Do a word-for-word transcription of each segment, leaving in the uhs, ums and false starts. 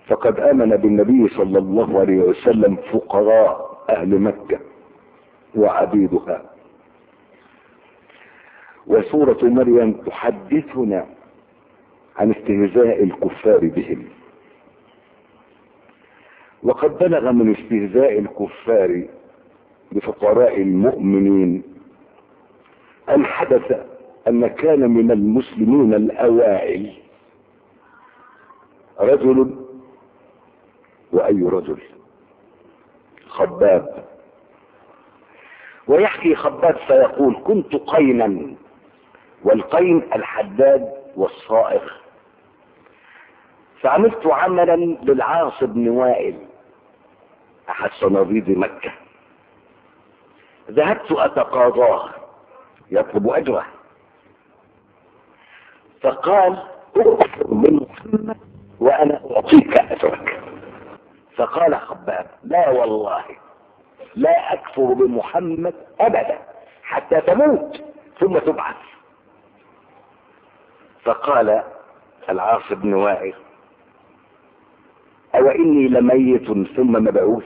فقد آمن بالنبي صلى الله عليه وسلم فقراء أهل مكة وعبيدها. وسورة مريم تحدثنا عن استهزاء الكفار بهم. وقد بلغ من استهزاء الكفار بفقراء المؤمنين أن حدث أن كان من المسلمين الأوائل رجل، وأي رجل؟ خباب. ويحكي خباب فيقول: كنت قينا، والقين الحداد والصائغ، فعملت عملا للعاص بن وائل أحد صناديد مكة، ذهبت أتقاضاه يطلب أجره، فقال: اكفر من محمد وأنا أعطيك أجرك. فقال خباب: لا والله لا أكفر بمحمد أبدا حتى تموت ثم تبعث. فقال العاص بن وائل: أو إني لميت ثم مبعوث؟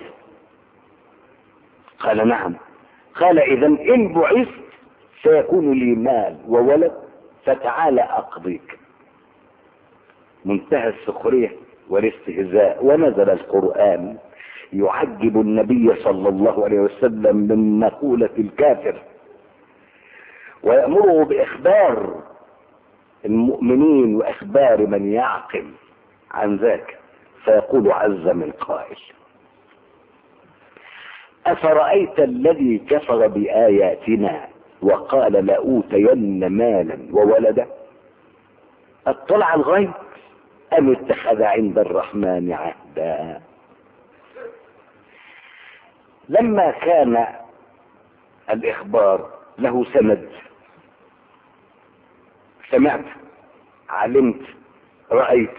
قال: نعم. قال: إذن إن بعثت سيكون لي مال وولد، فتعال أقضيك. منتهى السخرية والاستهزاء. ونزل القرآن يعجب النبي صلى الله عليه وسلم من مقولة الكافر، ويأمره بإخبار المؤمنين وإخبار من يعقل عن ذاك. فيقول عز من قائل: أفرأيت الذي كفر بآياتنا وقال لأوتين مالا وولدا اطلع الغيب أم اتخذ عند الرحمن عهدا؟ لما كان الإخبار له سند، سمعت، علمت، رأيت،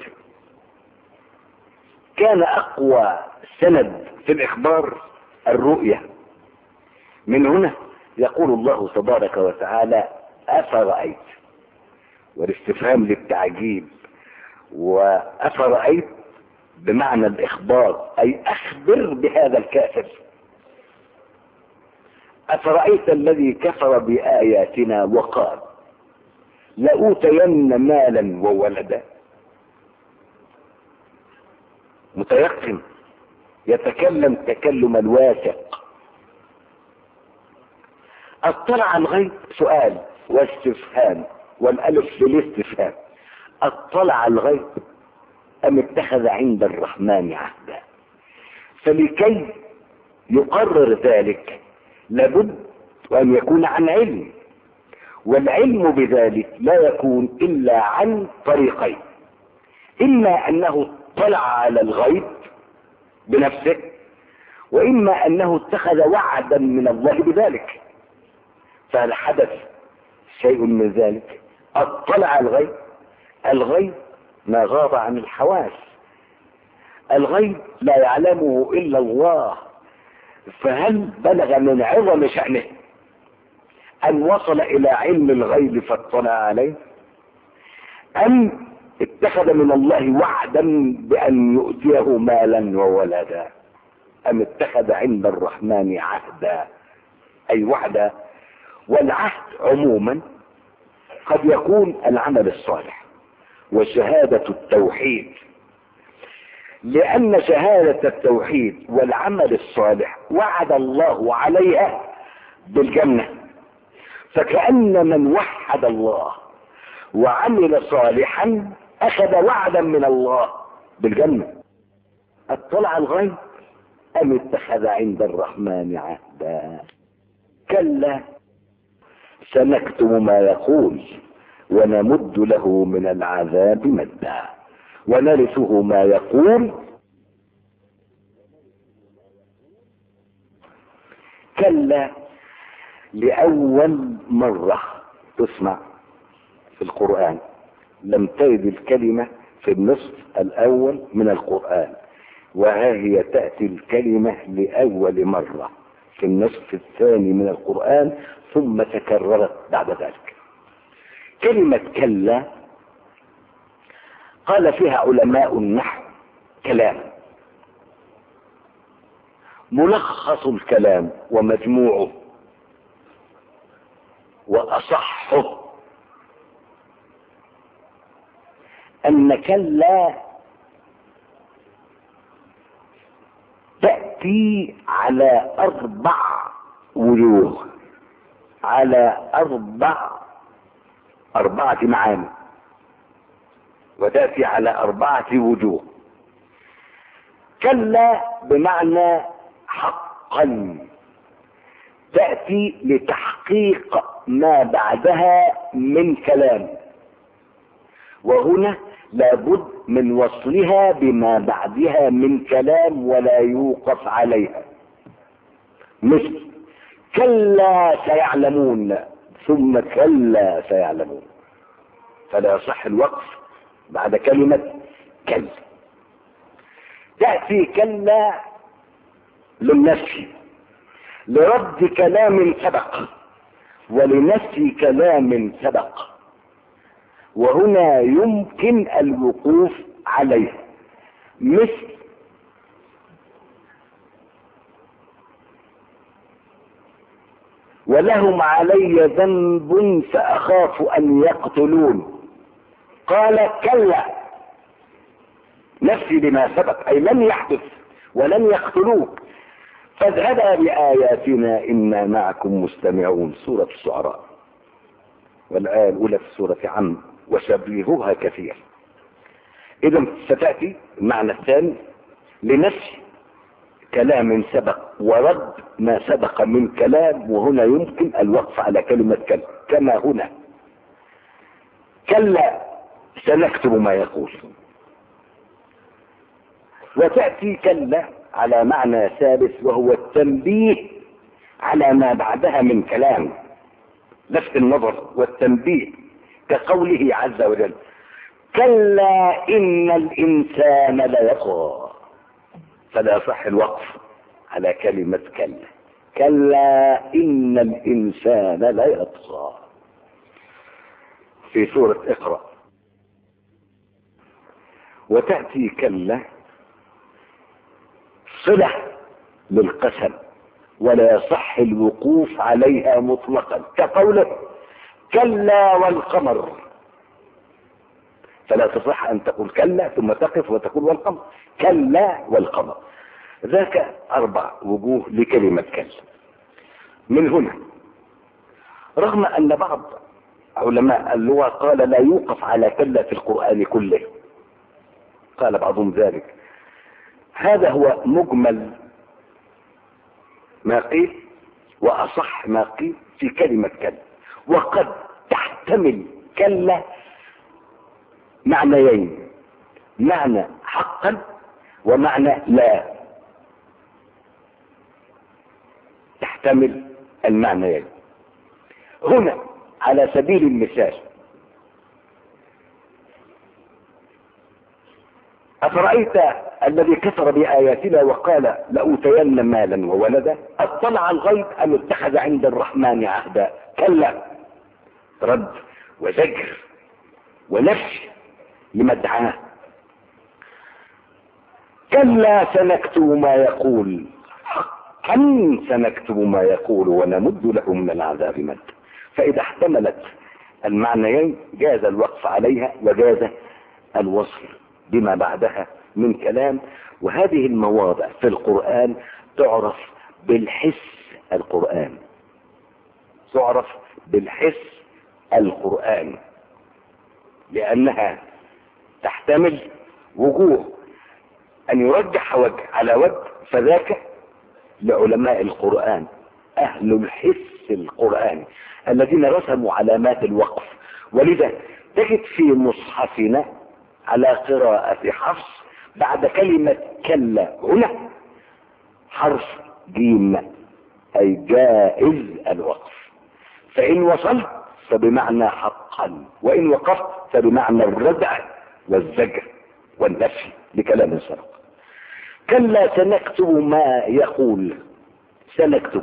كان أقوى سند في الإخبار الرؤية. من هنا يقول الله تبارك وتعالى: أفرأيت، والاستفهام للتعجيب. وأفرأيت بمعنى الإخبار، أي أخبر بهذا الكافر. أفرأيت الذي كفر بآياتنا وقال لأوتين مالا وولدا. متيقن، يتكلم تكلم الواثق. اطلع الغيب سؤال واستفهام، والالف في الاستفهام. اطلع الغيب ام اتخذ عند الرحمن عهدا؟ فلكي يقرر ذلك لابد ان يكون عن علم، والعلم بذلك لا يكون الا عن طريقين: اما انه اطلع على الغيب بنفسه، واما انه اتخذ وعدا من الله بذلك. فهل حدث شيء من ذلك؟ اطلع الغيب. الغيب ما غاب عن الحواس، الغيب لا يعلمه الا الله. فهل بلغ من عظم شأنه ان وصل الى علم الغيب فاطلع عليه، ام اتخذ من الله وعدا بان يؤتيه مالا وولدا، ام اتخذ عند الرحمن عهدا اي وعدا؟ والعهد عموما قد يكون العمل الصالح وشهادة التوحيد، لأن شهادة التوحيد والعمل الصالح وعد الله عليها بالجنة. فكأن من وحد الله وعمل صالحا أخذ وعدا من الله بالجنة. اطلع الغيب أم اتخذ عند الرحمن عهدا؟ كلا سنكتب ما يقول ونمد له من العذاب مدا ونرثه ما يقول. كلا لأول مرة تسمع في القرآن، لم ترد الكلمة في النصف الأول من القرآن، وها هي تأتي الكلمة لأول مرة في النصف الثاني من القرآن، ثم تكررت بعد ذلك. كلمة كلا قال فيها علماء النحو كلام. ملخص الكلام ومجموعه وأصحه أن كلا تأتي على أربع وجوه، على أربع أربعة معاني، وتأتي على أربعة وجوه. كلا بمعنى حقا، تأتي لتحقيق ما بعدها من كلام، وهنا لابد من وصلها بما بعدها من كلام ولا يوقف عليها. مثل كلا سيعلمون ثم كلا سيعلمون، فلا يصح الوقف بعد كلمة كلا. تأتي كلا للنفي، لرد كلام سبق ولنفي كلام سبق، وهنا يمكن الوقوف عليه. مثل ولهم علي ذنب فأخاف أن يقتلون، قال كلا، نفي لما سبق أي لم يحدث ولن يقتلوك، فاذهبا بآياتنا إنا معكم مستمعون. سورة الشعراء، والآية الأولى في سورة عم، وشبيهها كثير. إذا ستأتي المعنى الثاني لنفي كلام سبق ورد ما سبق من كلام، وهنا يمكن الوقف على كلمة كلا، كما هنا كلا سنكتب ما يقول. وتأتي كلا على معنى ثالث، وهو التنبيه على ما بعدها من كلام، لفت النظر والتنبيه، كقوله عز وجل كلا إن الإنسان ليطغى، فلا يصح الوقف على كلمة كلا. كلا إن الإنسان ليطغى في سورة اقرأ. وتأتي كلا صلة للقسم، ولا يصح الوقوف عليها مطلقا، كقوله كلا والقمر، فلا تصح ان تقول كلا ثم تقف وتقول والقمر، كلا والقمر. ذاك اربع وجوه لكلمة كلا. من هنا رغم ان بعض علماء اللغة قال لا يوقف على كلا في القرآن كله، قال بعضهم ذلك، هذا هو مجمل ما قيل واصح ما قيل في كلمة كلا. وقد تحتمل كلا معنيين، معنى حقا ومعنى لا، تحتمل المعنيين. هنا على سبيل المثال أفرأيت الذي كفر بآياتنا وقال لأوتين مالا وولدا اطلع الغيب أم اتخذ عند الرحمن عهدا؟ كلا، رد وزجر ونفي لمدعاه. كلا سنكتب ما يقول، حقا سنكتب ما يقول ونمد له من العذاب مد. فإذا احتملت المعنيين جاز الوقف عليها وجاز الوصل بما بعدها من كلام. وهذه المواضع في القرآن تعرف بالحس القرآن، تعرف بالحس القرآن، لأنها تحتمل وجوه أن يرجح وجه على وجه، فذاك لعلماء القرآن أهل الحس القرآن الذين رسموا علامات الوقف. ولذا تجد في مصحفنا على قراءة حفص بعد كلمة كلا هنا حرف جيم، أي جائز الوقف، فإن وصلت فبمعنى حقا، وإن وقفت فبمعنى الردع والزجر والنفي لكلام سبق. كلا سنكتب ما يقول، سنكتب.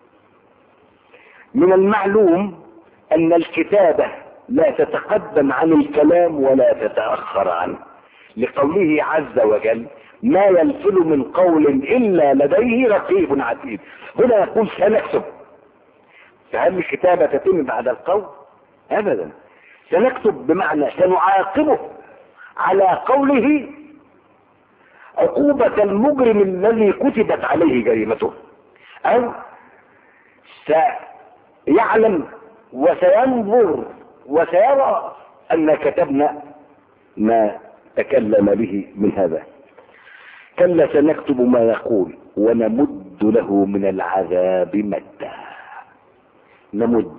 من المعلوم أن الكتابة لا تتقدم عن الكلام ولا تتأخر عنه، لقوله عز وجل ما يلفظ من قول إلا لديه رقيب عتيد. هنا يقول سنكتب، فهل الكتابة تتم بعد القول؟ أبدا، سنكتب بمعنى سنعاقبه على قوله عقوبة المجرم الذي كتبت عليه جريمته، أو سيعلم وسينظر وسيرى أن كتبنا ما تكلم به من هذا. كلا سنكتب ما يقول ونمد له من العذاب مدا. نمد،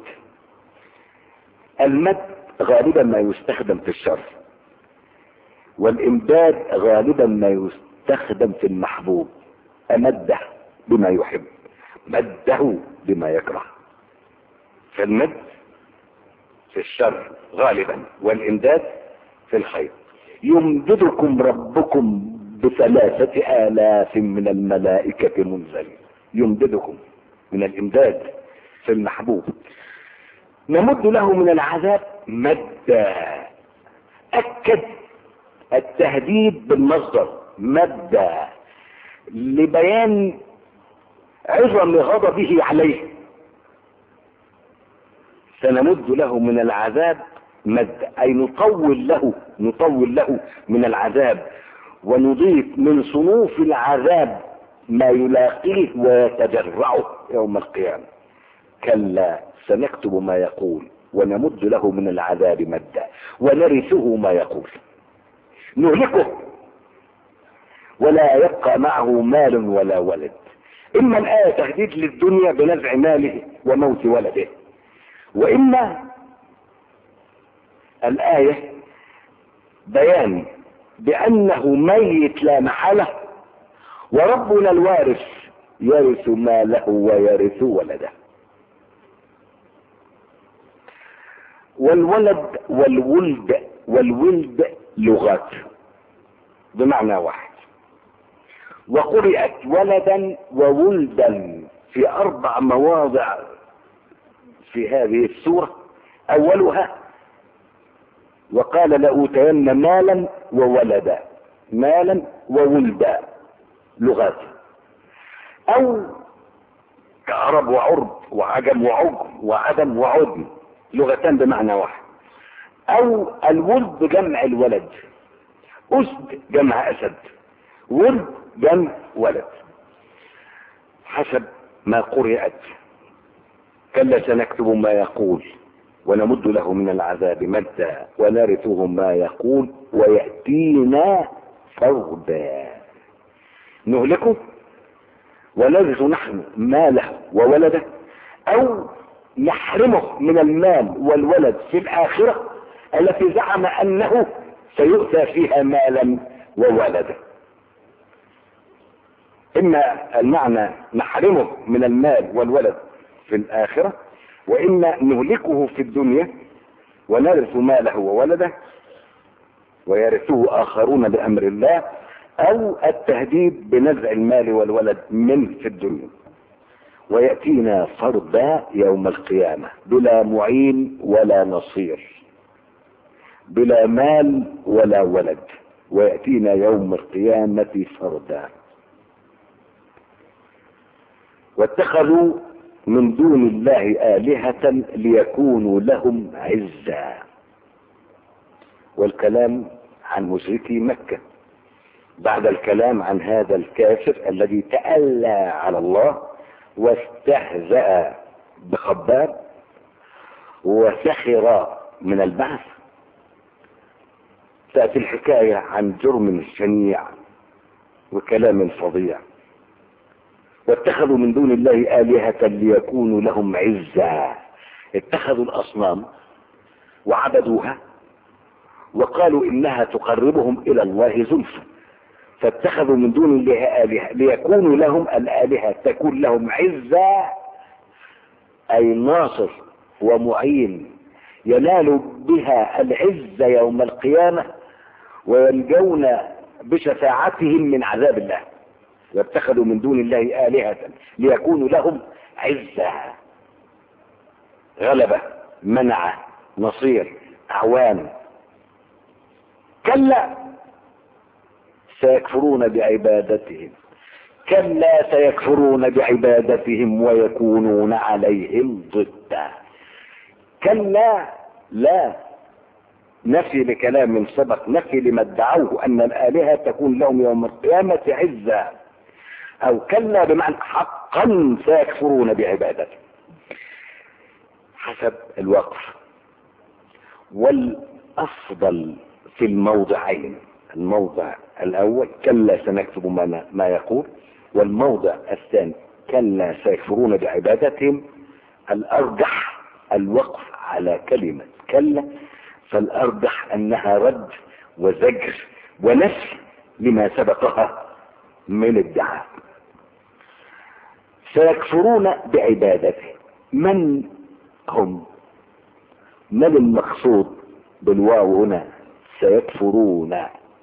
المد غالبا ما يستخدم في الشر، والامداد غالبا ما يستخدم في المحبوب. امده بما يحب، مده بما يكره. فالمد في الشر غالبا، والامداد في الخير. يمددكم ربكم بثلاثة آلاف من الملائكة منزلين. يمددكم من الامداد في المحبوب. نمد له من العذاب مدا. أكد التهديد بالمصدر مدا لبيان عظم غضبه عليه. سنمد له من العذاب مد، أي نطول له نطول له من العذاب، ونضيف من صنوف العذاب ما يلاقيه ويتجرعه يوم القيامة. كلا سنكتب ما يقول ونمد له من العذاب مدا ونرثه ما يقول. نهلكه ولا يبقى معه مال ولا ولد. إما الآية تهديد للدنيا بنزع ماله وموت ولده، وإما الآية بيان بأنه ميت لا محالة، وربنا الوارث يرث ماله ويرث ولده. والولد والولد والولد لغات بمعنى واحد، وقرئت ولدا وولدا في أربع مواضع في هذه السورة. أولها وقال لأوتين مالا وولدا، مالا وولدا لغات، أو كعرب وعرب وعجم وعجم وعدم وعدم لغتان بمعنى واحد، أو الولد جمع الولد، أسد جمع أسد، ولد جمع ولد حسب ما قرئت. كلا سنكتب ما يقول ونمد له من العذاب مدا ونرثه ما يقول ويأتينا فردا. نهلكه ونرث نحن ماله وولده، أو نحرمه من المال والولد في الآخرة التي زعم أنه سيؤتى فيها مالا وولدا. إما المعنى نحرمه من المال والولد في الآخرة، وإما نهلكه في الدنيا ونرث ماله وولده ويرثه آخرون بأمر الله، أو التهديد بنزع المال والولد من في الدنيا. ويأتينا فردا يوم القيامة بلا معين ولا نصير، بلا مال ولا ولد، ويأتينا يوم القيامة فردا. واتخذوا من دون الله آلهة ليكونوا لهم عزا. والكلام عن مشركي مكة بعد الكلام عن هذا الكافر الذي تألى على الله واستهزأ بخباب وسخر من البعث، تأتي الحكاية عن جرم شنيع وكلام فظيع. واتخذوا من دون الله آلهة ليكونوا لهم عزا. اتخذوا الأصنام وعبدوها وقالوا إنها تقربهم إلى الله زلفى، فاتخذوا من دون الله آلهة ليكونوا لهم الآلهة تكون لهم عزا، أي ناصر ومعين ينالوا بها العزة يوم القيامة وينجون بشفاعتهم من عذاب الله. واتخذوا من دون الله آلهة ليكونوا لهم عزا، غلبة، منع، نصير، أعوان. كلا سيكفرون بعبادتهم، كلا سيكفرون بعبادتهم ويكونون عليهم ضدا. كلا لا نفي لكلام سبق، نفي لما ادعوه ان الآلهة تكون لهم يوم القيامة عزة، او كلا بمعنى حقا سيكفرون بعبادتهم حسب الوقف. والافضل في الموضعين، الموضع الاول كلا سنكتب ما, ما يقول، والموضع الثاني كلا سيكفرون بعبادتهم، الارجح الوقف على كلمة كلا، فالارجح انها رد وزجر ونفي لما سبقها من ادعاء. سيكفرون بعبادتهم، من هم؟ من المقصود بالواو هنا؟ سيكفرون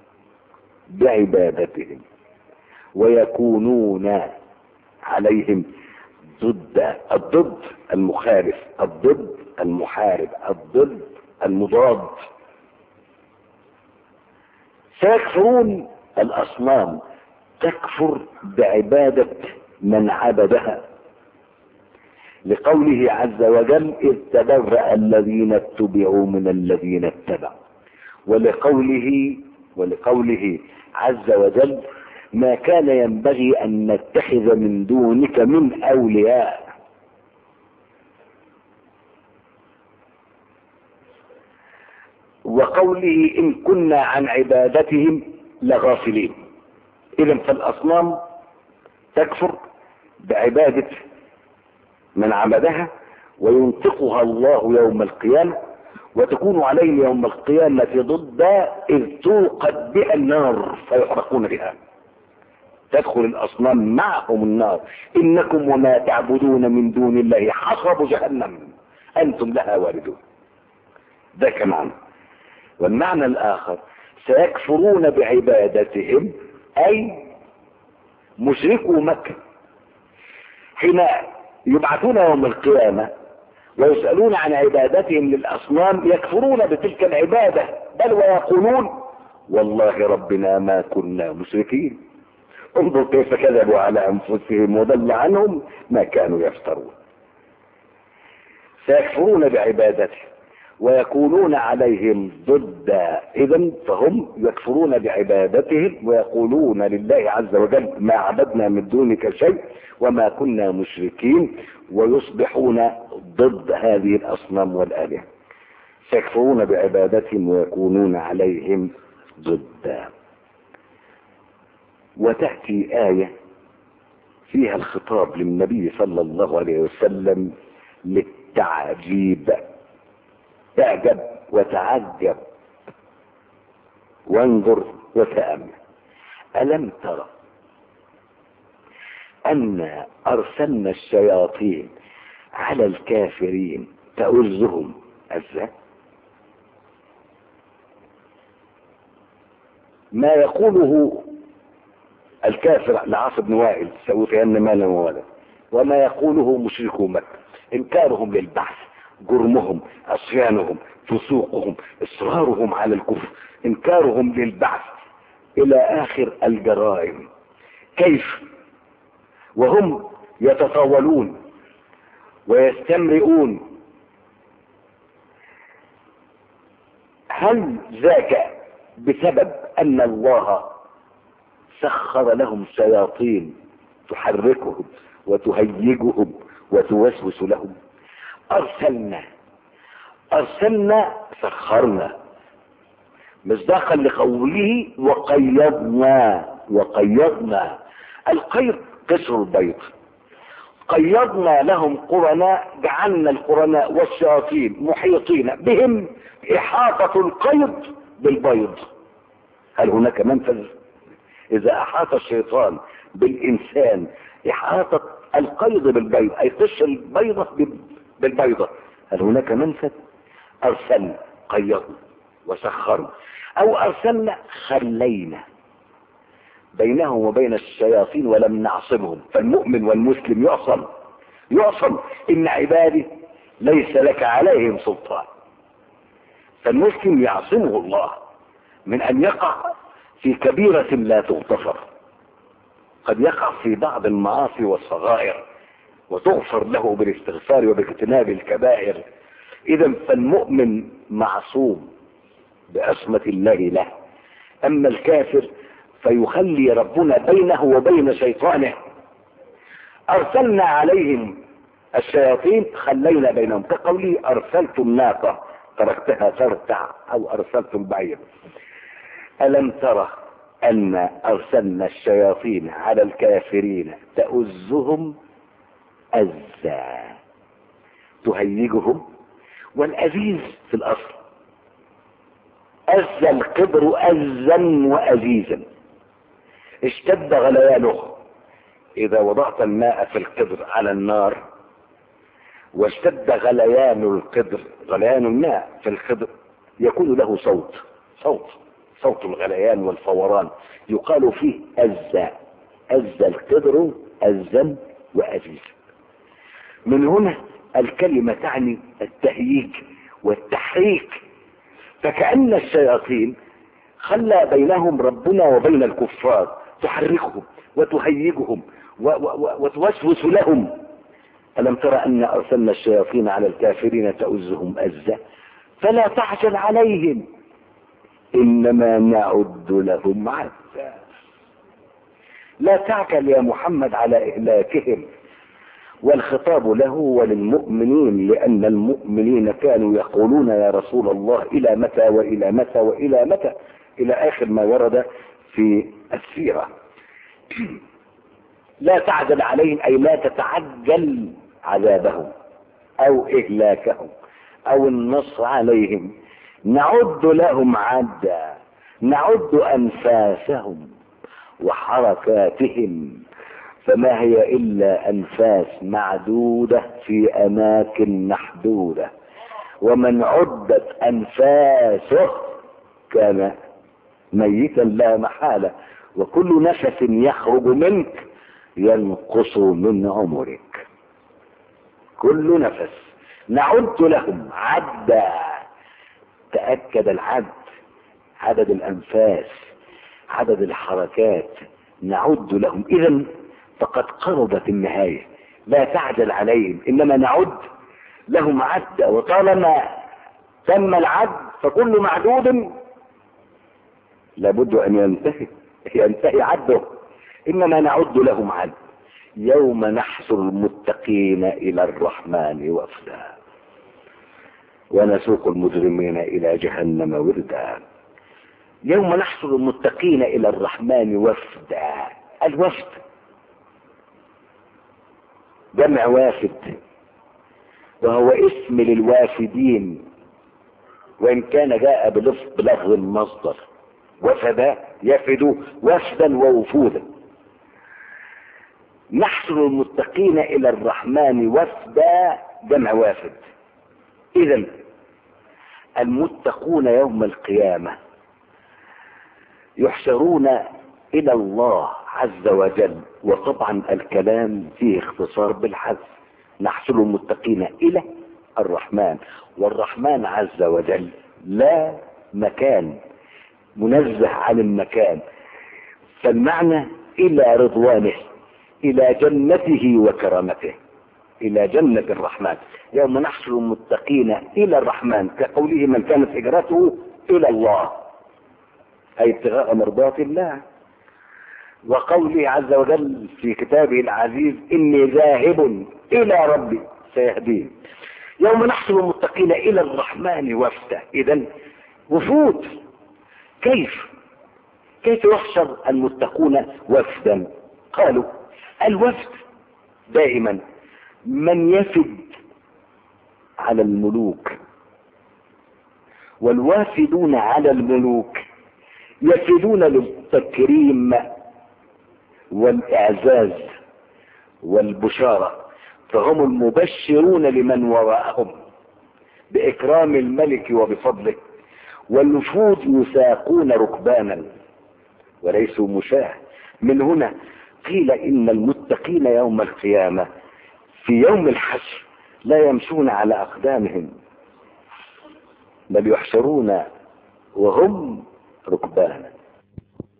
بعبادتهم ويكونون عليهم ضد، الضد المخالف، الضد المحارب، الضد المضاد. سيكفرون الأصنام، تكفر بعبادة من عبدها، لقوله عز وجل إذ تبرأ الذين اتبعوا من الذين اتبعوا، ولقوله ولقوله عز وجل ما كان ينبغي أن نتخذ من دونك من أولياء. وقوله إن كنا عن عبادتهم لغافلين. إذن فالأصنام تكفر بعبادة من عبدها وينطقها الله يوم القيامة، وتكون عليهم يوم القيامة ضد إذ توقد بها النار فيحرقون بها. تدخل الأصنام معهم النار، إنكم وما تعبدون من دون الله حصب جهنم أنتم لها واردون. ده كمان. والمعنى الآخر سيكفرون بعبادتهم أي مشركوا مكة حين يبعثون يوم القيامة ويسألون عن عبادتهم للأصنام يكفرون بتلك العبادة، بل ويقولون والله ربنا ما كنا مشركين. انظر كيف كذبوا على أنفسهم وضل عنهم ما كانوا يفترون. سيكفرون بعبادتهم ويكونون عليهم ضد، إذن فهم يكفرون بعبادتهم ويقولون لله عز وجل ما عبدنا من دونك شيء وما كنا مشركين، ويصبحون ضد هذه الأصنام والآلهة. سيكفرون بعبادتهم ويكونون عليهم ضد. وتأتي آية فيها الخطاب للنبي صلى الله عليه وسلم للتعجيب، تعجب وتعجب وانظر وتأمل. ألم ترى أن أرسلنا الشياطين على الكافرين تؤزهم أزا؟ ما يقوله الكافر لعاص بن وائل سأوتين مالا وولدا، وما يقوله مشركو مكة، إنكارهم للبعث، جرمهم، عصيانهم، فسوقهم، إصرارهم على الكفر، إنكارهم للبعث، إلى آخر الجرائم. كيف وهم يتطاولون ويستمرئون؟ هل ذاك بسبب أن الله سخر لهم شياطين تحركهم وتهيجهم وتوسوس لهم؟ أرسلنا أرسلنا سخرنا، مصداقا لقوله وقيضنا. وقيضنا القيض قشر البيض، قيضنا لهم قرناء، جعلنا القرناء والشياطين محيطين بهم إحاطة القيض بالبيض. هل هناك منفذ؟ إذا أحاط الشيطان بالإنسان إحاطة القيض بالبيض أي قش البيضة بالبيضة، هل هناك منفذ؟ أرسلنا قيضنا وسخرنا، أو أرسلنا خلينا بينهم وبين الشياطين ولم نعصمهم. فالمؤمن والمسلم يعصم يعصم إن عبادي ليس لك عليهم سلطان، فالمسلم يعصمه الله من أن يقع في كبيرة لا تغتفر، قد يقع في بعض المعاصي والصغائر وتغفر له بالاستغفار وباجتناب الكبائر. اذا فالمؤمن معصوم بعصمة الله له، اما الكافر فيخلي ربنا بينه وبين شيطانه. ارسلنا عليهم الشياطين خلينا بينهم، كقوله ارسلت الناقة تركتها ترتع او ارسلت البعير. الم ترى ان ارسلنا الشياطين على الكافرين تؤزهم أزا، تهيجهم. والأزيز في الأصل أز القدر أزا وأزيزا، اشتد غليانه. إذا وضعت الماء في القدر على النار واشتد غليان القدر، غليان الماء في القدر، يكون له صوت صوت صوت الغليان والفوران، يقال فيه أزا. أز القدر أزا وأزيزا. من هنا الكلمة تعني التهييج والتحريك، فكأن الشياطين خلى بينهم ربنا وبين الكفار، تحركهم وتهيجهم وتوسوس لهم. ألم ترى أن أرسلنا الشياطين على الكافرين تؤزهم أزا فلا تعجل عليهم إنما نعد لهم عدا. لا تعجل يا محمد على إهلاكهم، والخطاب له وللمؤمنين، لأن المؤمنين كانوا يقولون يا رسول الله إلى متى وإلى متى وإلى متى، إلى آخر ما ورد في السيرة. لا تعجل عليهم أي لا تتعجل عذابهم أو إهلاكهم أو النصر عليهم. نعد لهم عدا، نعد أنفاسهم وحركاتهم، فما هي إلا أنفاس معدودة في أماكن محدودة، ومن عدت أنفاسه كان ميتا لا محالة، وكل نفس يخرج منك ينقص من عمرك، كل نفس. نعد لهم عدا، تأكد العد، عدد الأنفاس، عدد الحركات، نعد لهم. إذن فقد قربت النهاية، لا تعجل عليهم إنما نعد لهم عدا، وطالما تم العد فكل معدود لابد أن ينتهي ينتهي عده، إنما نعد لهم عد. يوم نحشر المتقين إلى الرحمن وفدا ونسوق المجرمين إلى جهنم وردا. يوم نحشر المتقين إلى الرحمن وفدا، الوفد جمع وافد، وهو اسم للوافدين، وإن كان جاء بلفظ المصدر وفدا يفد وفدا ووفودا. نحشر المتقين إلى الرحمن وفدا جمع وافد. إذن المتقون يوم القيامة يحشرون إلى الله عز وجل، وطبعا الكلام فيه اختصار بالحذف. نحشر المتقين إلى الرحمن، والرحمن عز وجل لا مكان، منزه عن المكان، فالمعنى إلى رضوانه، إلى جنته وكرامته، إلى جنة الرحمن. يوم نحشر المتقين إلى الرحمن، كقوله من كانت هجرته إلى الله أي ابتغاء مرضات الله، وقوله عز وجل في كتابه العزيز إني ذاهب إلى ربي سيهدين. يوم نحشر المتقين إلى الرحمن وفدا، إذن وفود. كيف كيف يحشر المتقون وفدا؟ قالوا الوفد دائما من يفد على الملوك، والوافدون على الملوك يفدون للتكريم والإعزاز والبشارة، فهم المبشرون لمن وراءهم بإكرام الملك وبفضله. والوفود يساقون ركبانا وليسوا مشاة. من هنا قيل إن المتقين يوم القيامة في يوم الحشر لا يمشون على أقدامهم، بل يحشرون وهم ركبانا.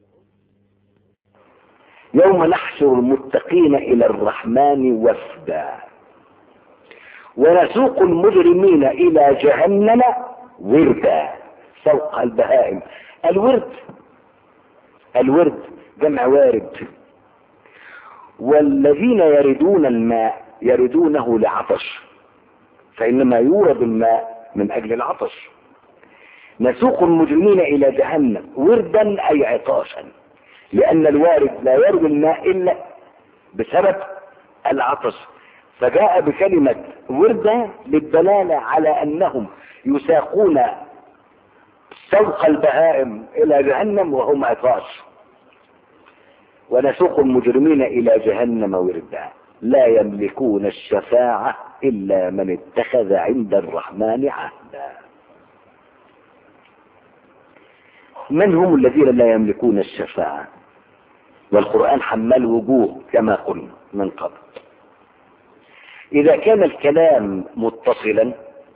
يوم نحشر المتقين إلى الرحمن وفدا ونسوق المجرمين إلى جهنم وردا. سوق البهائم. الورد الورد جمع وارد. والذين يردون الماء يردونه لعطش، فإنما يورد الماء من أجل العطش. نسوق المجرمين إلى جهنم وردا أي عطاشا، لأن الوارد لا يرد الماء إلا بسبب العطش، فجاء بكلمة وردا للدلالة على أنهم يساقون سوق البهائم إلى جهنم وهم عطاش. ونسوق المجرمين إلى جهنم وردا لا يملكون الشفاعة إلا من اتخذ عند الرحمن عهدا. من هم الذين لا يملكون الشفاعة؟ والقرآن حمل وجوه كما قلنا من قبل. إذا كان الكلام متصلا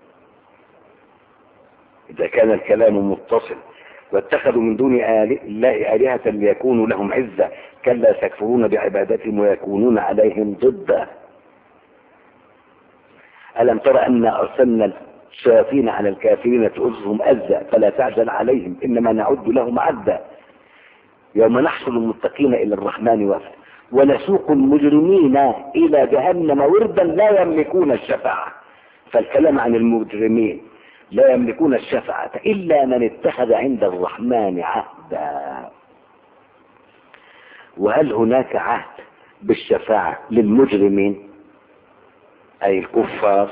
إذا كان الكلام متصل واتخذوا من دون الله آلهة ليكونوا لهم عزة كلا سيكفرون بعبادتهم ويكونون عليهم ضدا. ألم ترى أن أرسلنا الشياطين على الكافرين تؤذهم أذى فلا تعجل عليهم إنما نعد لهم عدا. يوم نحشر المتقين إلى الرحمن وفدا ونسوق المجرمين إلى جهنم وردا لا يملكون الشفاعة. فالكلام عن المجرمين لا يملكون الشفاعة إلا من اتخذ عند الرحمن عهدا. وهل هناك عهد بالشفاعة للمجرمين أي الكفار؟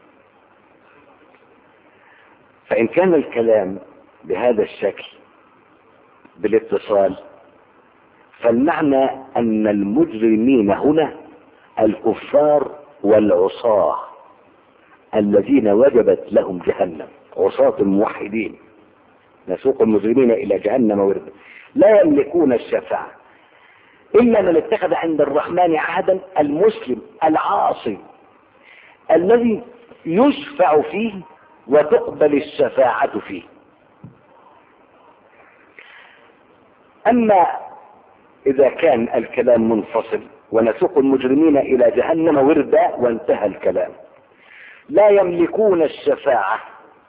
فإن كان الكلام بهذا الشكل بالاتصال فالمعنى أن المجرمين هنا الكفار والعصاة الذين وجبت لهم جهنم، عصاة الموحدين. نسوق المجرمين إلى جهنم وردا لا يملكون الشفاعة إلا من اتخذ عند الرحمن عهدا. المسلم العاصي الذي يشفع فيه وتقبل الشفاعة فيه. أما إذا كان الكلام منفصل ونسوق المجرمين إلى جهنم وردا وانتهى الكلام، لا يملكون الشفاعة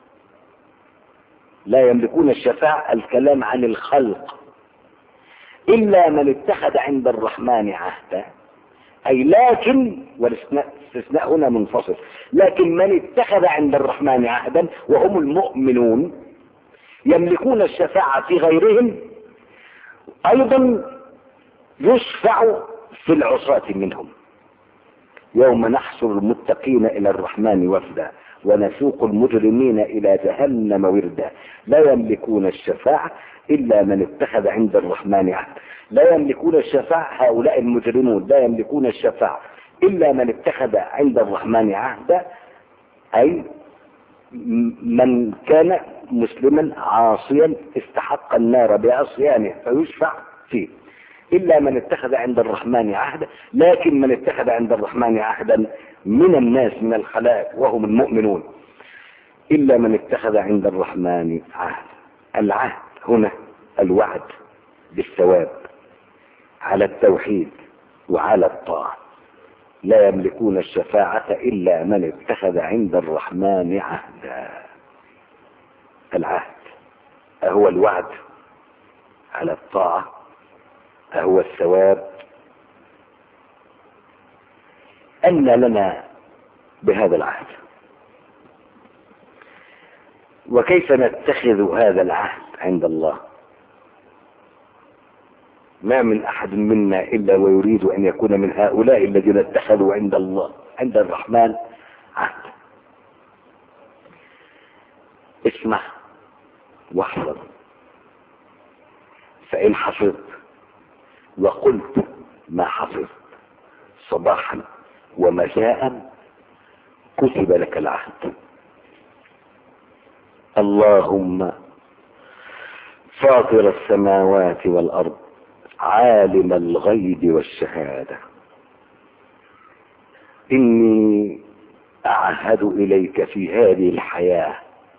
لا يملكون الشفاعة الكلام عن الخلق إلا من اتخذ عند الرحمن عهدا. أي لكن والاستثناء هنا منفصل، لكن من اتخذ عند الرحمن عهدا وهم المؤمنون يملكون الشفاعة في غيرهم. أيضا يشفع في العصاة منهم. يوم نحشر المتقين إلى الرحمن وفدا ونسوق المجرمين إلى جهنم وردا لا يملكون الشفاعة إلا من اتخذ عند الرحمن عهدا. لا يملكون الشفاعة هؤلاء المجرمون لا يملكون الشفاعة إلا من اتخذ عند الرحمن عهدا، أي من كان مسلما عاصيا استحق النار بعصيانه فيشفع فيه. إلا من اتخذ عند الرحمن عهدا، لكن من اتخذ عند الرحمن عهدا من الناس من الخلائق وهم المؤمنون إلا من اتخذ عند الرحمن عهدا. العهد هنا الوعد بالثواب على التوحيد وعلى الطاعة. لا يملكون الشفاعة إلا من اتخذ عند الرحمن عهدا. العهد أهو الوعد على الطاعة، أهو الثواب. أن لنا بهذا العهد، وكيف نتخذ هذا العهد عند الله؟ ما من أحد منا إلا ويريد أن يكون من هؤلاء الذين اتخذوا عند الله عند الرحمن عهد. اسمع واحفظ، فإن حفظت وقلت ما حفظت صباحا ومساء كتب لك العهد. اللهم فاطر السماوات والأرض عالم الغيب والشهادة، إني أعهد إليك في هذه الحياة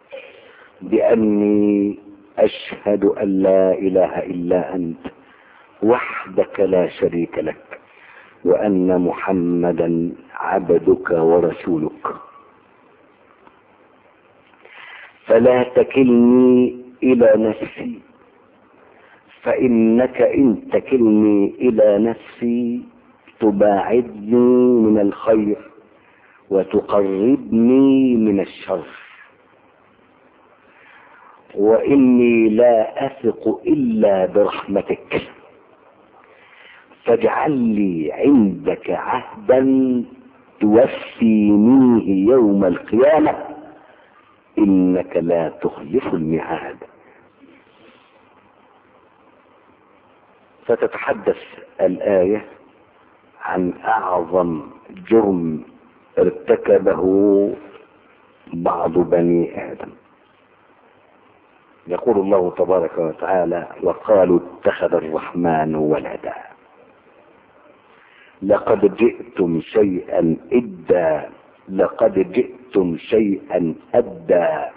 بأني أشهد أن لا إله إلا أنت وحدك لا شريك لك، وأن محمدا عبدك ورسولك. فلا تكلني إلى نفسي، فإنك إن تكلني إلى نفسي تباعدني من الخير وتقربني من الشر، وإني لا أثق إلا برحمتك، فاجعل لي عندك عهدا توفينيه يوم القيامة، إنك لا تخلف الميعاد. فتتحدث الآية عن أعظم جرم ارتكبه بعض بني آدم. يقول الله تبارك وتعالى: وقالوا اتخذ الرحمن ولدا، لقد جئتم شيئا إدا، لقد جئتم شيئا أدا.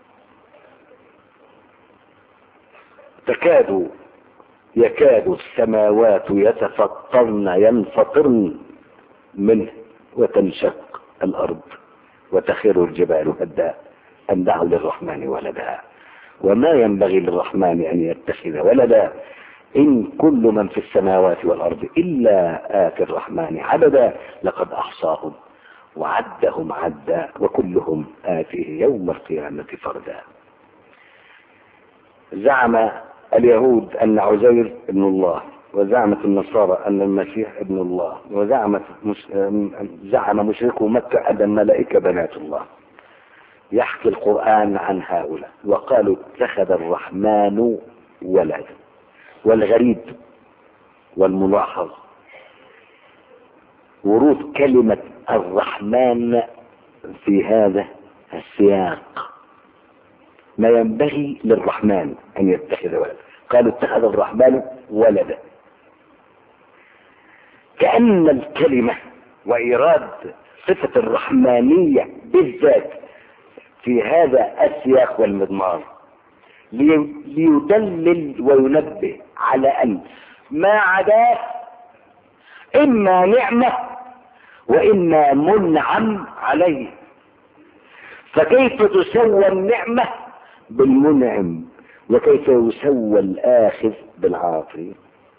تكاد يكاد السماوات يتفطرن ينفطرن منه، وتنشق الأرض وتخر الجبال هدا أن دعوا للرحمن ولدا، وما ينبغي للرحمن أن يتخذ ولدا، إن كل من في السماوات والأرض إلا آتي الرحمن عبدا، لقد أحصاهم وعدهم عدا، وكلهم آتيه يوم القيامة فردا. زعم اليهود أن عزير ابن الله، وزعمت النصارى أن المسيح ابن الله، وزعمت مش... زعم مشركو مكة أن الملائكة بنات الله. يحكي القرآن عن هؤلاء وقالوا اتخذ الرحمن ولدا. والغريب والملاحظ ورود كلمة الرحمن في هذا السياق. ما ينبغي للرحمن أن يتخذ ولدا، قالوا اتخذ الرحمن ولدا، كأن الكلمة وإيراد صفة الرحمانية بالذات في هذا السياق والمضمار ليدلل وينبه على أن ما عداه إما نعمة وإما منعم عليه، فكيف تسوى النعمة بالمنعم، وكيف يسوى الآخذ بالعاطي؟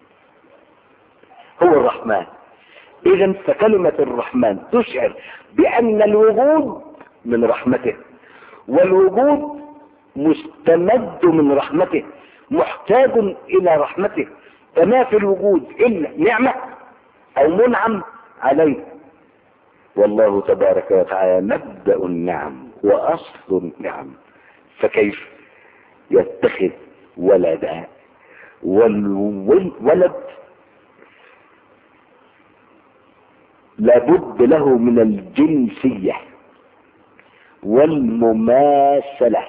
هو الرحمن. إذن فكلمة الرحمن تشعر بأن الوجود من رحمته، والوجود مستمد من رحمته، محتاج إلى رحمته، فما في الوجود إلا نعمة أو منعم عليه. والله تبارك وتعالى مبدأ النعم وأصل النعم، فكيف يتخذ ولدا؟ والولد لابد له من الجنسية والمماثلة،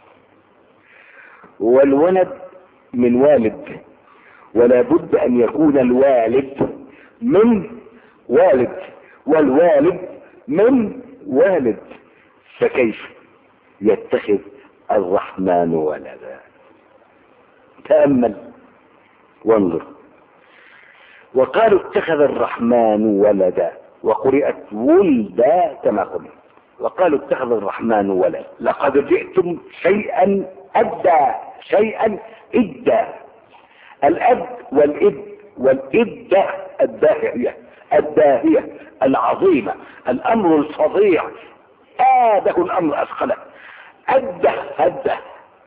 والولد من والد، ولا بد أن يكون الوالد من والد، والوالد من والد، فكيف يتخذ الرحمن ولدا؟ تأمل وانظر. وقالوا اتخذ الرحمن ولدا، وقرئت ولدا كما قلت. وقالوا اتخذ الرحمن ولدا، لقد جئتم شيئا أدى، شيئا إدى. الأد والإد والإد الداهية، الداهية العظيمة، الأمر الفظيع، آده الأمر أثقله، أده هده،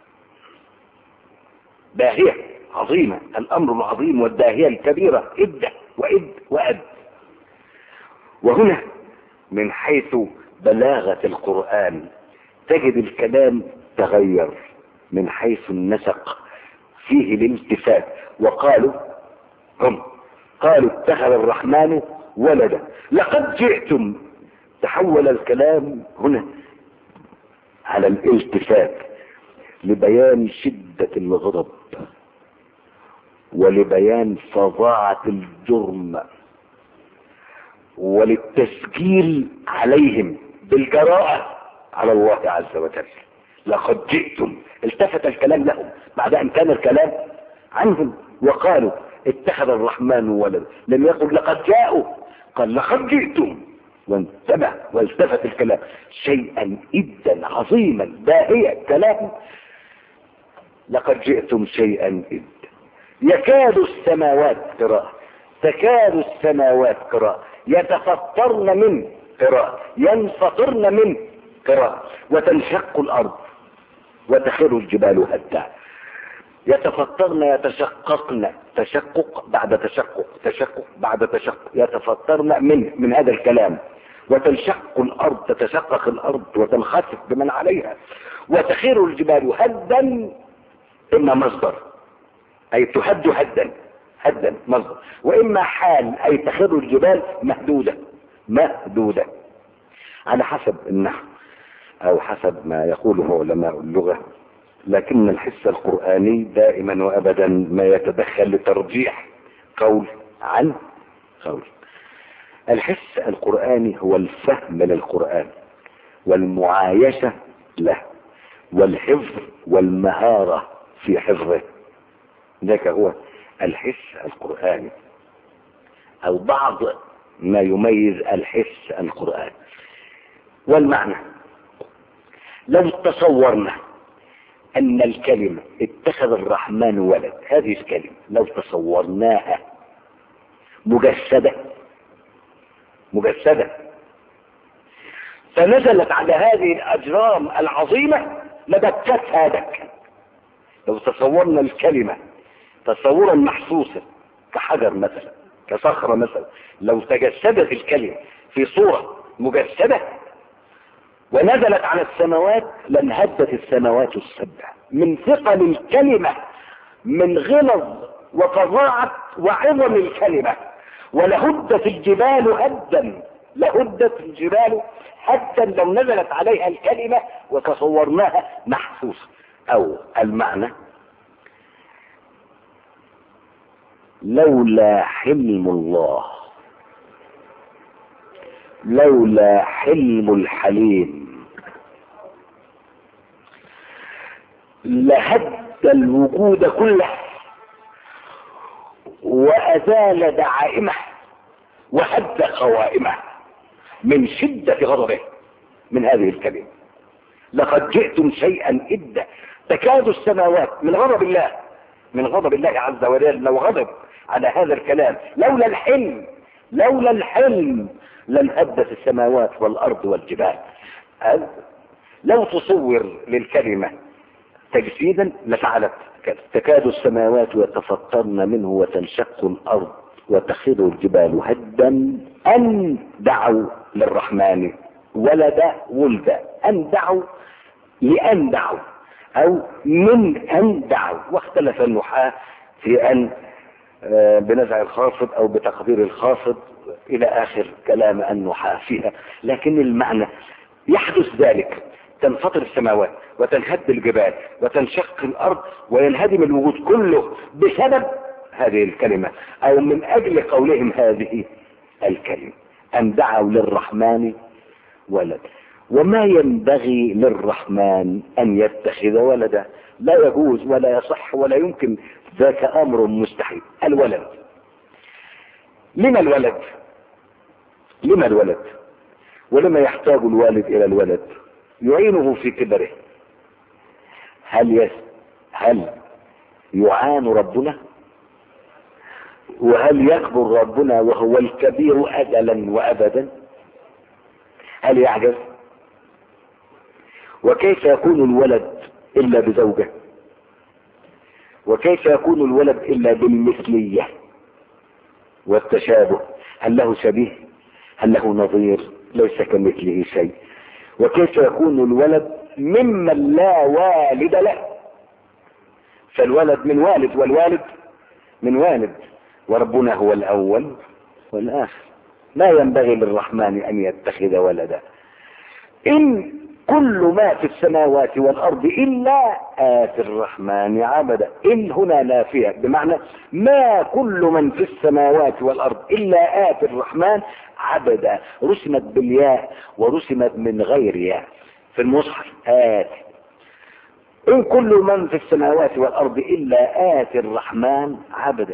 داهية عظيمة، الأمر العظيم والداهية الكبيرة، إده وإد وأد. وهنا من حيث بلاغة القرآن تجد الكلام تغير من حيث النسق، فيه الالتفات. وقالوا هم قالوا اتخذ الرحمن ولدا، لقد جئتم، تحول الكلام هنا على الالتفات لبيان شدة الغضب ولبيان فظاعة الجرم وللتسجيل عليهم بالجراءة على الله عز وجل. لقد جئتم، التفت الكلام لهم بعد أن كان الكلام عنهم. وقالوا اتخذ الرحمن ولد، لم يقل لقد جاءوا، قال لقد جئتم، وانتبه والتفت الكلام شيئا إدا عظيما باهيا كلام. لقد جئتم شيئا إدا. يكاد السماوات قراءة، تكاد السماوات قراءة، يتفطرن من قراءة، ينفطرن من قراءة، وتنشق الأرض وتخر الجبال هدا. يتفطرن يتشققن، تشقق بعد تشقق، تشقق بعد تشقق، يتفطرن من من هذا الكلام. وتنشق الأرض، تتشقق الأرض وتنخسف بمن عليها، وتخر الجبال هدا. إما مصدر أي تهد هدا، هدا مصدر، وإما حال أي تخر الجبال مهدودة، مهدودة على حسب النحو أو حسب ما يقوله علماء اللغة. لكن الحس القرآني دائما وأبدا ما يتدخل لترجيح قول عن قول. الحس القرآني هو الفهم للقرآن والمعايشة له والحفظ والمهارة في حفظه، ذاك هو الحس القرآني أو بعض ما يميز الحس القرآني. والمعنى لو تصورنا أن الكلمة اتخذ الرحمن ولد، هذه الكلمة لو تصورناها مجسدة مجسدة فنزلت على هذه الأجرام العظيمة لبكتها دك. لو تصورنا الكلمة تصورا محسوسا كحجر مثلا، كصخرة مثلا، لو تجسدت الكلمة في صورة مجسدة ونزلت على السماوات لانهدت السماوات السبع من ثقل الكلمة، من غلظ وفظاعة وعظم الكلمة. ولهدت الجبال هدا، لهدت الجبال هدا لو نزلت عليها الكلمة وتصورناها محسوسة. أو المعنى لولا حلم الله، لولا حلم الحليم لهد الوجود كله وأزال دعائمه وهد قوائمه من شدة غضبه من هذه الكلمة. لقد جئتم شيئا إدا. تكاد السماوات من غضب الله، من غضب الله عز وجل لو غضب على هذا الكلام. لولا الحلم، لولا الحلم لانهدت السماوات والأرض والجبال. لو تصور للكلمة تجسيدا لفعلت كذا. تكاد السماوات يتفطرن منه وتنشق الأرض وتخر الجبال هدا أن دعوا للرحمن ولد ولدا. أن دعوا لأن دعوا أو من أن دعوا. واختلف النحاة في أن بنزع الخافض أو بتقدير الخافض إلى آخر كلام النحاة فيها. لكن المعنى يحدث ذلك، تنفطر السماوات وتنهد الجبال وتنشق الأرض وينهدم الوجود كله بسبب هذه الكلمة أو من أجل قولهم هذه الكلمة. أن دعوا للرحمن ولد. وما ينبغي للرحمن أن يتخذ ولدا، لا يجوز ولا يصح ولا يمكن، ذاك أمر مستحيل. الولد، لما الولد؟ لما الولد؟ ولما يحتاج الوالد إلى الولد؟ يعينه في كبره. هل يس هل يعان ربنا؟ وهل يكبر ربنا وهو الكبير أجلا وأبدا؟ هل يعجز؟ وكيف يكون الولد إلا بزوجة؟ وكيف يكون الولد إلا بالمثلية والتشابه؟ هل له شبيه؟ هل له نظير؟ ليس كمثله شيء. وكيف يكون الولد ممن لا والد له؟ فالولد من والد والوالد من والد، وربنا هو الأول والآخر. ما ينبغي للرحمن أن يتخذ ولدا. إن كل ما في السماوات والأرض إلا آتي الرحمن عبدا. إن هنا نافية بمعنى ما كل من في السماوات والأرض إلا آتي الرحمن عبدا. رسمت بالياء ورسمت من غير ياء في المصحف آتي. إن كل من في السماوات والأرض إلا آتي الرحمن عبدا.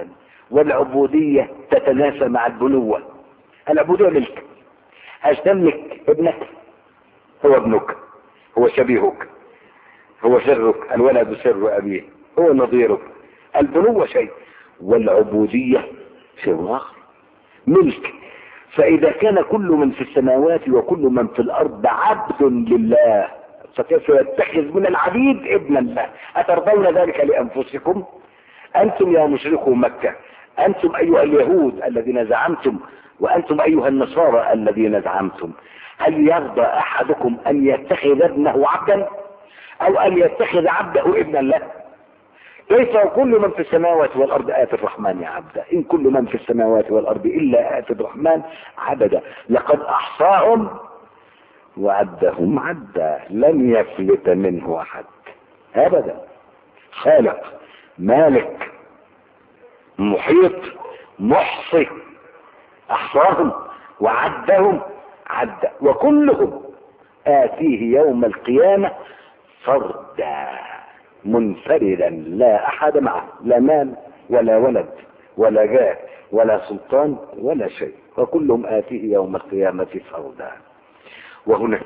والعبودية تتناسى مع البنوة. العبودية ملك، هتملك ابنك، هو ابنك، هو شبيهك، هو سرك، الولد سر أبيه، هو نظيرك. البنوة شيء والعبودية شيء آخر، ملك. فإذا كان كل من في السماوات وكل من في الأرض عبد لله، فكيف يتخذ من العبيد ابنا الله؟ أترضون ذلك لأنفسكم؟ أنتم يا مشركو مكة، أنتم أيها اليهود الذين زعمتم، وأنتم أيها النصارى الذين زعمتم، هل يرضى أحدكم أن يتخذ ابنه عبدا أو أن يتخذ عبده ابنا له؟ كيف كل من في السماوات والأرض آتي الرحمن عبدا؟ إن كل من في السماوات والأرض إلا آتي الرحمن عبدا، لقد أحصاهم وعدهم عدا، لم يفلت منه أحد أبدا. خالق، مالك، محيط، محصي، أحصاهم وعدهم عدا، وكلهم آتيه يوم القيامة فردا منفردا، لا أحد معه، لا مال ولا ولد ولا جاه ولا سلطان ولا شيء، وكلهم آتيه يوم القيامة فردا. وهنا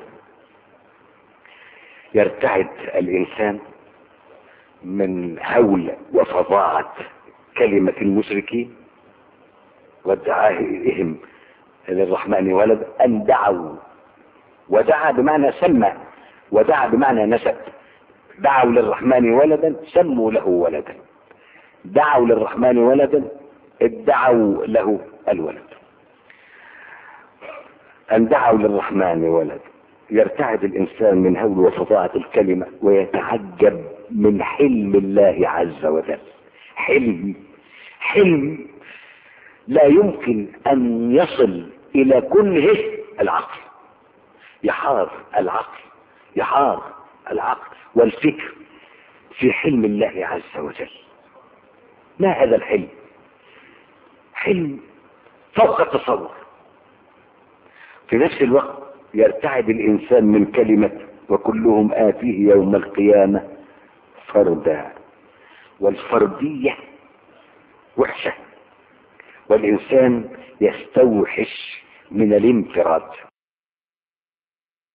يرتعد الإنسان من هول وفظاعة كلمة المشركين وادعائهم للرحمن ولد، أن دعوا، ودعا بمعنى سمى، ودعا بمعنى نسب. دعوا للرحمن ولدا سموا له ولدا، دعوا للرحمن ولدا ادعوا له الولد. أن دعوا للرحمن ولد، يرتعد الإنسان من هول وفظاعة الكلمة ويتعجب من حلم الله عز وجل. حلم، حلم لا يمكن أن يصل إلى كنهه العقل، يحار العقل، يحار العقل والفكر في حلم الله عز وجل. ما هذا الحلم؟ حلم فوق التصور. في نفس الوقت يرتعد الإنسان من كلمة وكلهم آتيه يوم القيامة فردا، والفردية وحشة، والإنسان يستوحش من الانفراد.